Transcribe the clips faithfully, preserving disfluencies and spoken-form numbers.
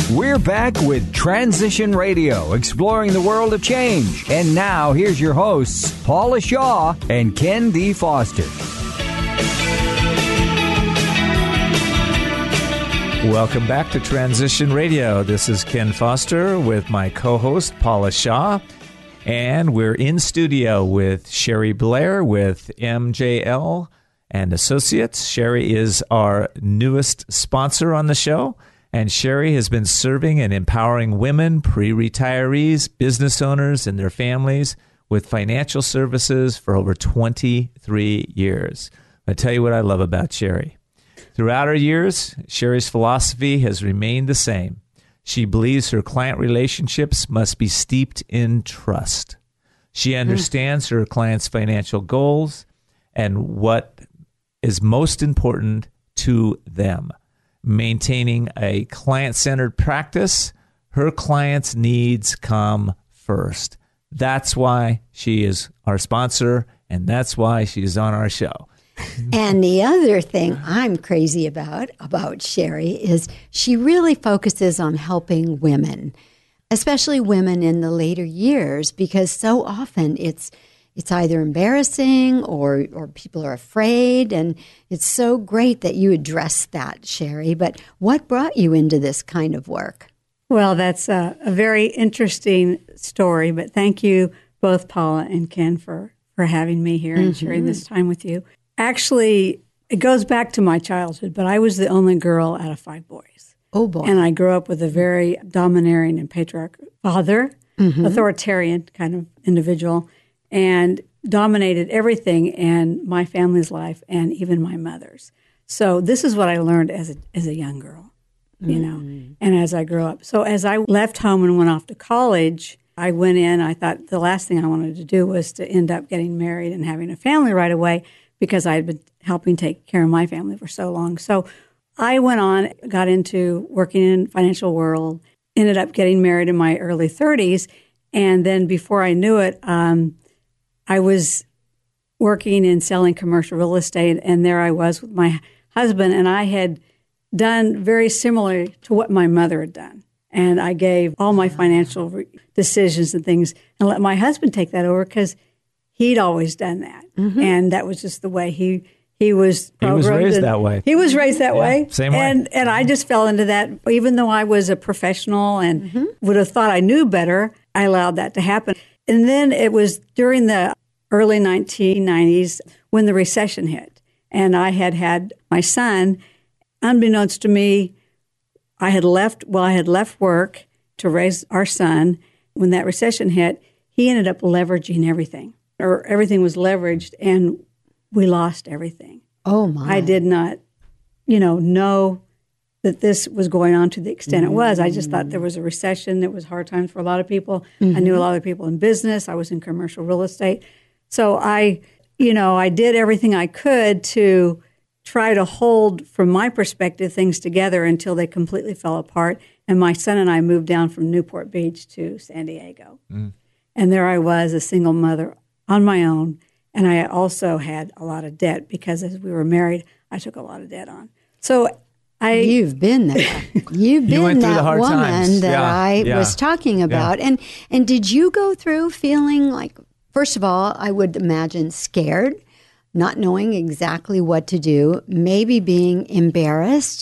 We're back with Transition Radio, exploring the world of change. And now, here's your hosts, Paula Shaw and Ken D. Foster. Welcome back to Transition Radio. This is Ken Foster with my co-host, Paula Shaw. And we're in studio with Sherry Blair with M J L and Associates. Sherry is our newest sponsor on the show. And Sherry has been serving and empowering women, pre-retirees, business owners, and their families with financial services for over twenty-three years. I tell you what I love about Sherry. Throughout her years, Sherry's philosophy has remained the same. She believes her client relationships must be steeped in trust. She understands mm. her clients' financial goals and what is most important to them. Maintaining a client-centered practice, her clients' needs come first. That's why she is our sponsor, and that's why she's on our show. And the other thing I'm crazy about, about Sherry, is she really focuses on helping women, especially women in the later years, because so often it's It's either embarrassing or or people are afraid, and it's so great that you address that, Sherry. But what brought you into this kind of work? Well, that's a, a very interesting story, but thank you both, Paula and Ken, for, for having me here and mm-hmm. sharing this time with you. Actually, it goes back to my childhood, but I was the only girl out of five boys. Oh, boy. And I grew up with a very domineering and patriarchal father, mm-hmm. authoritarian kind of individual, and dominated everything in my family's life and even my mother's. So this is what I learned as a, as a young girl, you know, mm. and as I grew up. So as I left home and went off to college, I went in, I thought the last thing I wanted to do was to end up getting married and having a family right away because I had been helping take care of my family for so long. So I went on, got into working in the financial world, ended up getting married in my early thirties. And then before I knew it, um, I was working in selling commercial real estate, and there I was with my husband, and I had done very similar to what my mother had done. And I gave all my financial re- decisions and things and let my husband take that over because he'd always done that. Mm-hmm. And that was just the way he he was He was raised that way. He was raised that yeah, way. Same way. And, and I just fell into that. Even though I was a professional and mm-hmm. would have thought I knew better, I allowed that to happen. And then it was during the early nineteen nineties when the recession hit. And I had had my son, unbeknownst to me, I had left, well, I had left work to raise our son. When that recession hit, he ended up leveraging everything, or everything was leveraged, and we lost everything. Oh, my. I did not, you know, know that this was going on to the extent mm-hmm. it was. I just thought there was a recession. It was hard times for a lot of people. Mm-hmm. I knew a lot of people in business. I was in commercial real estate. So I, you know, I did everything I could to try to hold, from my perspective, things together until they completely fell apart. And my son and I moved down from Newport Beach to San Diego. Mm. And there I was, a single mother on my own. And I also had a lot of debt because as we were married, I took a lot of debt on. So I... You've been there. You've been you went that through the hard woman times. that yeah, I yeah. was talking about. Yeah. And And did you go through feeling like, first of all, I would imagine scared, not knowing exactly what to do, maybe being embarrassed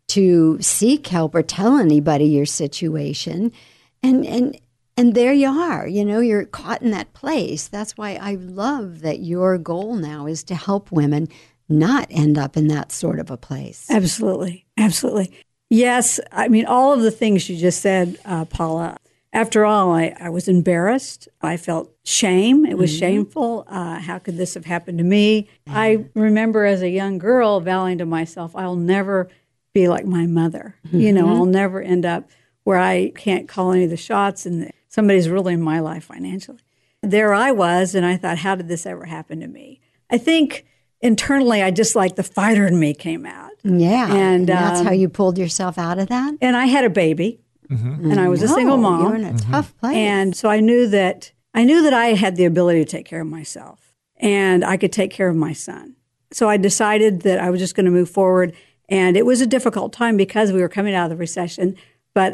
to seek help or tell anybody your situation. And and and there you are, you know, you're caught in that place. That's why I love that your goal now is to help women not end up in that sort of a place. Absolutely. Absolutely. Yes. I mean, all of the things you just said, uh, Paula. After all, I, I was embarrassed. I felt shame. It was mm-hmm. shameful. Uh, how could this have happened to me? Mm-hmm. I remember as a young girl vowing to myself, I'll never be like my mother. Mm-hmm. You know, I'll never end up where I can't call any of the shots and somebody's really in my life financially. There I was, and I thought, how did this ever happen to me? I think internally, I just like the fighter in me came out. Yeah, and, and that's um, how you pulled yourself out of that? And I had a baby. Mm-hmm. And I was no, a single mom. You're in a mm-hmm. tough place. And so I knew that I knew that I had the ability to take care of myself and I could take care of my son. So I decided that I was just going to move forward. And it was a difficult time because we were coming out of the recession. But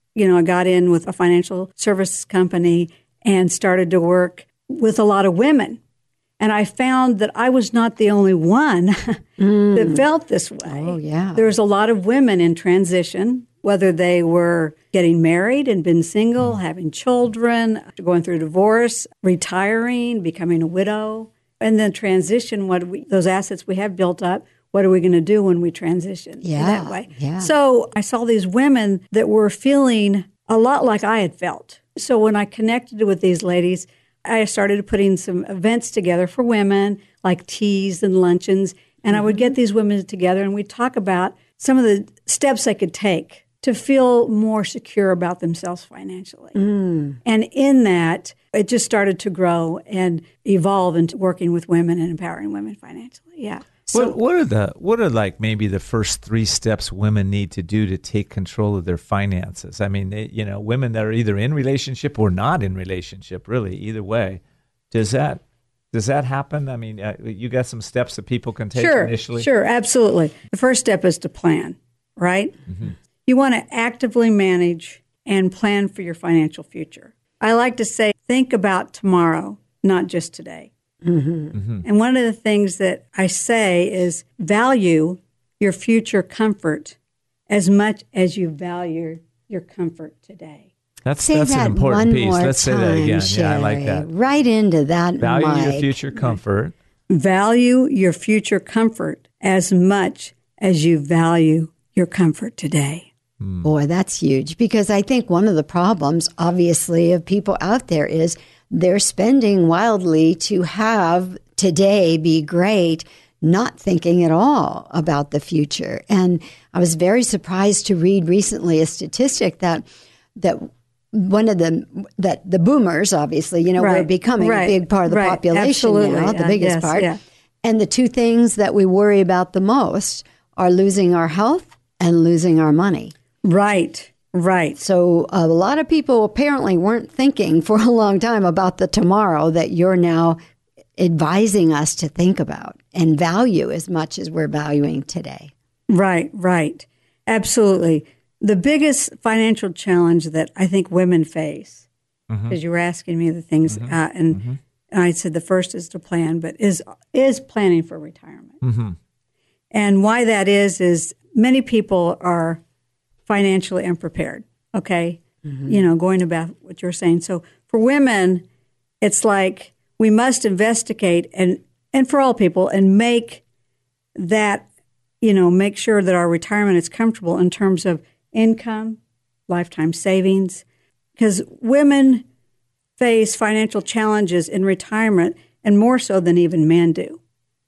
you know, I got in with a financial services company and started to work with a lot of women. And I found that I was not the only one mm. that felt this way. Oh, yeah. There's a lot of women in transition, whether they were getting married and been single, mm. having children, going through divorce, retiring, becoming a widow, and then transition, what we, those assets we have built up, what are we going to do when we transition yeah, that way? Yeah. So I saw these women that were feeling a lot like I had felt. So when I connected with these ladies, I started putting some events together for women, like teas and luncheons, and mm-hmm. I would get these women together and we'd talk about some of the steps they could take to feel more secure about themselves financially. Mm. And in that, it just started to grow and evolve into working with women and empowering women financially. Yeah. So what, what are the what are like maybe the first three steps women need to do to take control of their finances? I mean, they, you know, women that are either in relationship or not in relationship, really, either way. Does that does that happen? I mean, uh, you got some steps that people can take sure, initially? Sure, absolutely. The first step is to plan, right? Mm-hmm. You want to actively manage and plan for your financial future. I like to say, think about tomorrow, not just today. Mm-hmm. Mm-hmm. And one of the things that I say is value your future comfort as much as you value your comfort today. That's say that's that an important one piece. more Let's say time, that again. Sherry. Yeah, I like that. Right into that, Value Mike. your future comfort. Value your future comfort as much as you value your comfort today. Mm. Boy, that's huge, because I think one of the problems, obviously, of people out there is they're spending wildly to have today be great, not thinking at all about the future. And I was very surprised to read recently a statistic that that one of the that the boomers, obviously, you know, right. we're becoming right. a big part of the right. population Absolutely. now, the yeah. biggest yes. part. Yeah. And the two things that we worry about the most are losing our health and losing our money. Right. Right. So a lot of people apparently weren't thinking for a long time about the tomorrow that you're now advising us to think about and value as much as we're valuing today. Right, right. Absolutely. The biggest financial challenge that I think women face, because mm-hmm. you were asking me the things, mm-hmm. uh, and mm-hmm. I said the first is to plan, but is is planning for retirement. Mm-hmm. And why that is, is many people are financially unprepared, okay? Mm-hmm. You know, going about what you're saying. So for women, it's like we must investigate, and, and for all people, and make that, you know, make sure that our retirement is comfortable in terms of income, lifetime savings, because women face financial challenges in retirement, and more so than even men do.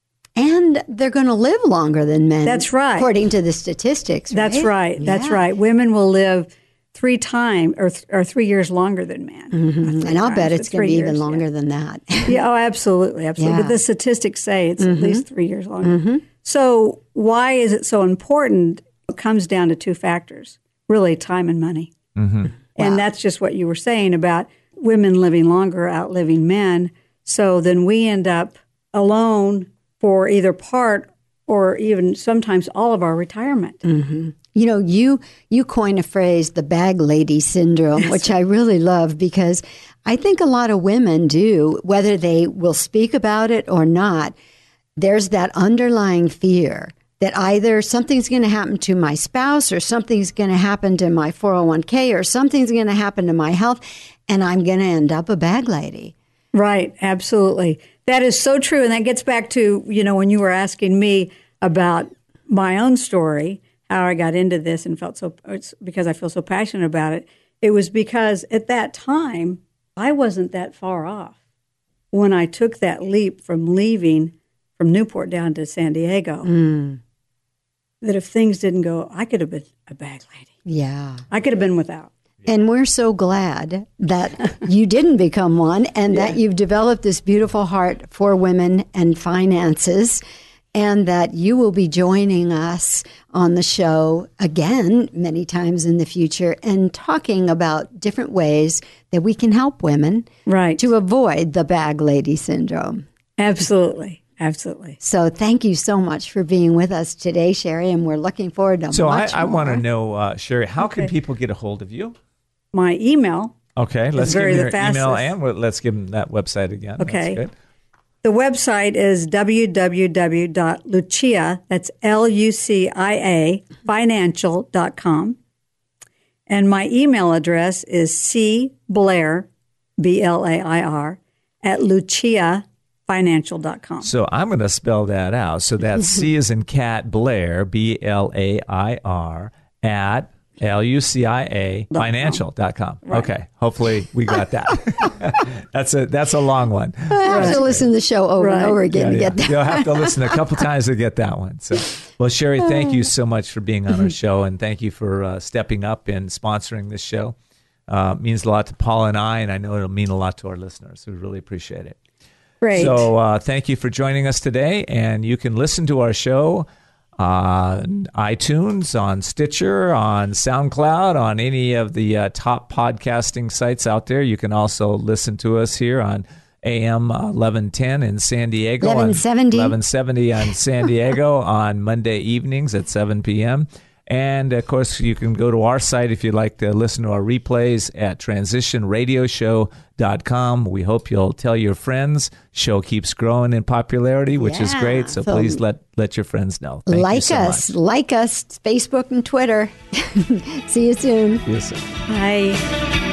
And they're going to live longer than men. That's right. According to the statistics, right? That's right. Yeah. That's right. Women will live three times or, th- or three years longer than men. Mm-hmm. And I'll times, bet it's going to be years, even longer yeah. than that. yeah, oh, absolutely. Absolutely. Yeah. But the statistics say it's mm-hmm. at least three years longer. Mm-hmm. So why is it so important? It comes down to two factors, really, time and money. Mm-hmm. And wow. that's just what you were saying about women living longer, outliving men. So then we end up alone for either part or even sometimes all of our retirement. Mm-hmm. You know, you you coined a phrase, the bag lady syndrome, which I really love, because I think a lot of women do, whether they will speak about it or not. There's that underlying fear that either something's going to happen to my spouse or something's going to happen to my four oh one k or something's going to happen to my health, and I'm going to end up a bag lady. Right, absolutely. That is so true. And that gets back to, you know, when you were asking me about my own story, how I got into this and felt so, it's because I feel so passionate about it. It was because at that time, I wasn't that far off when I took that leap from leaving from Newport down to San Diego. Mm. That if things didn't go, I could have been a bag lady. Yeah. I could have been without. And we're so glad that you didn't become one and yeah. that you've developed this beautiful heart for women and finances, and that you will be joining us on the show again many times in the future and talking about different ways that we can help women right. to avoid the bag lady syndrome. Absolutely. Absolutely. So thank you so much for being with us today, Sherry, and we're looking forward to So I, much I want to more. know, uh, Sherry, how can Okay. people get a hold of you? My email, Okay, let's give very them the your email fastest. and we'll- let's give them that website again. Okay. That's good. the website is w w w dot lucia, that's L U C I A, financial dot com. And my email address is c blair, B L A I R, at lucia financial dot com. So I'm going to spell that out. So that's C as in cat, Blair, B L A I R, at L U C I A financial dot com. Okay. Hopefully we got that. that's a that's a long one. I have to listen to the show over and Right. over again to Yeah, get that. You'll have to listen a couple times to get that one. So, well, Sherry, thank you so much for being on our show, and thank you for uh, stepping up and sponsoring this show. Uh, it means a lot to Paul and I, and I know it'll mean a lot to our listeners. We really appreciate it. Great. So uh, thank you for joining us today, and you can listen to our show on iTunes, on Stitcher, on SoundCloud, on any of the uh, top podcasting sites out there. You can also listen to us here on A M eleven ten in San Diego, eleven seventy. on eleven seventy on San Diego on Monday evenings at seven p.m. And, of course, you can go to our site if you'd like to listen to our replays at transition radio show dot com. We hope you'll tell your friends. Show keeps growing in popularity, which is Yeah, great. So, so- please let, let your friends know. Thank you Like so us, much. like us, Facebook and Twitter. See you soon. Yes, sir. Bye.